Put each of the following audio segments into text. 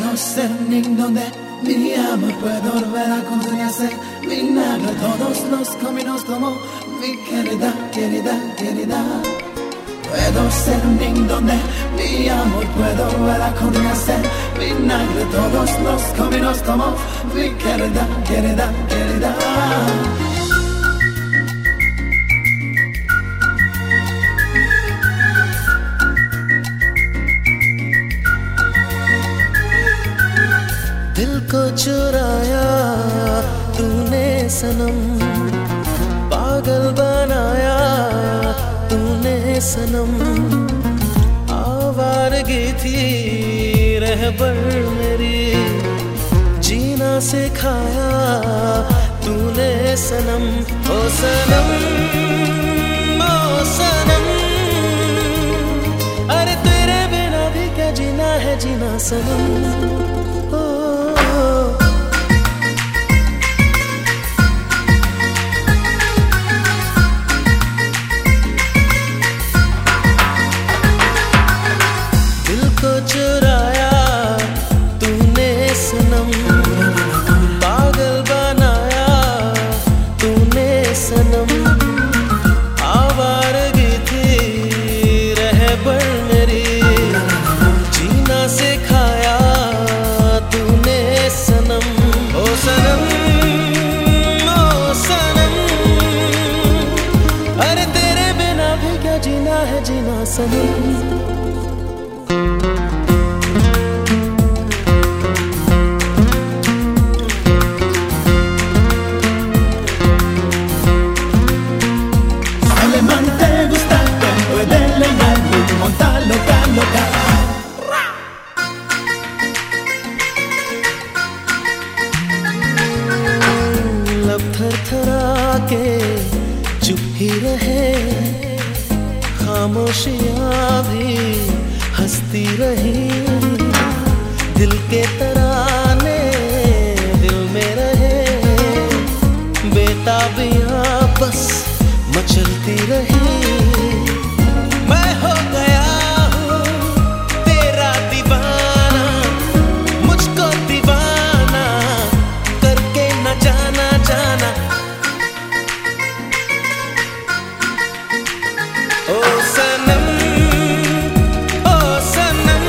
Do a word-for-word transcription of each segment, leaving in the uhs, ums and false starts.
Puedo ser niño donde mi amor, puedo volver a construirse vinagre todos los caminos como mi querida, querida, querida. Puedo ser niño donde mi amor, puedo volver a construirse vinagre todos los caminos como mi querida, querida, querida. दिल को चुराया तूने सनम, पागल बनाया तूने सनम। आवारगी थी रहबर मेरी, जीना सिखाया तूने सनम। ओ सनम, ओ सनम, अरे तेरे बिना भी क्या जीना है जीना सनम। चुराया तूने सनम, पागल बनाया तूने सनम। आवारगी थी रहबर मेरी, जीना सिखाया तूने सनम। ओ सनम, ओ सनम, अरे तेरे बिना भी क्या जीना है जीना सनम। लब थरथरा के चुप ही रहे, खामोशियां भी हंसती रही। दिल के तराने दिल में रहे, बेताबियां बस मचलती रही। मैं हो गया हूँ तेरा दीवाना, मुझको दीवाना करके न जाना जाना। ओ सनम, ओ सनम,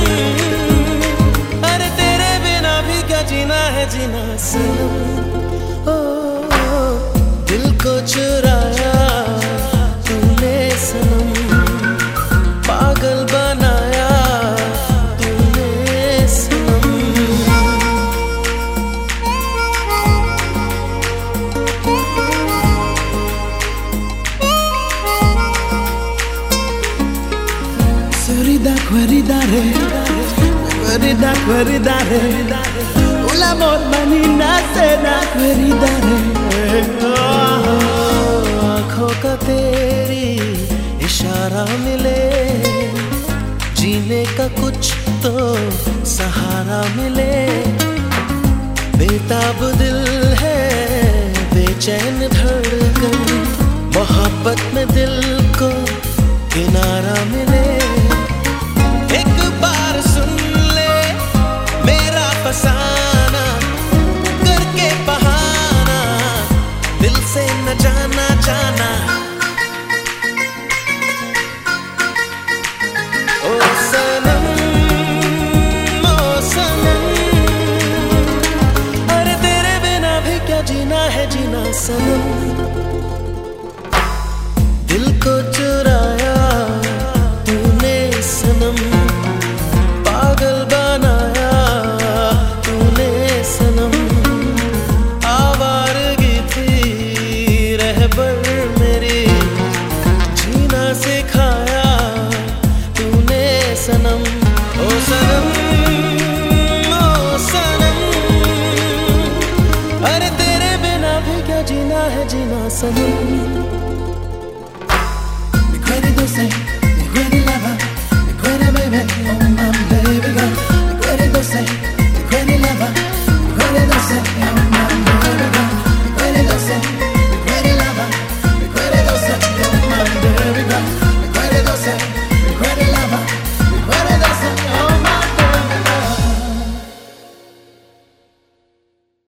अरे तेरे बिना भी क्या जीना है जीना सनम। ओ, ओ दिल को चुराया तूने सनम, पागल बनाया तूने सनम। Sorrida, queridare, querida, queridare, un amor manina sena queridare. आँखों का तेरी इशारा मिले, जीने का कुछ तो सहारा मिले। बेताब दिल है बेचैन धड़कन, मोहब्बत में दिल को किनारा मिले। एक बार सुन ले मेरा फसाना, करके बहाना दिल से न जाना जाना। ओ सनम, ओ सनम, अरे तेरे बिना भी क्या जीना है जीना सनम। दिल को चुराया तूने सनम, पागल बनाया तूने सनम। आवारगी थी रहबर मेरी, जीना सिखाया तूने सनम। ओ सनम, ओ सनम, अरे तेरे बिना भी क्या जीना है जीना सनम।